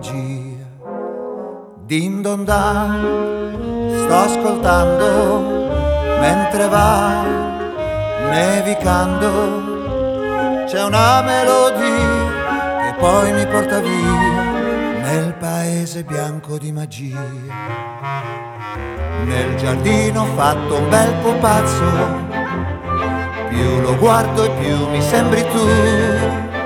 magia. Din don dan, sto ascoltando mentre va nevicando. C'è una melodia che poi mi porta via nel paese bianco di magia. Nel giardino ho fatto un bel pupazzo, più lo guardo e più mi sembri tu.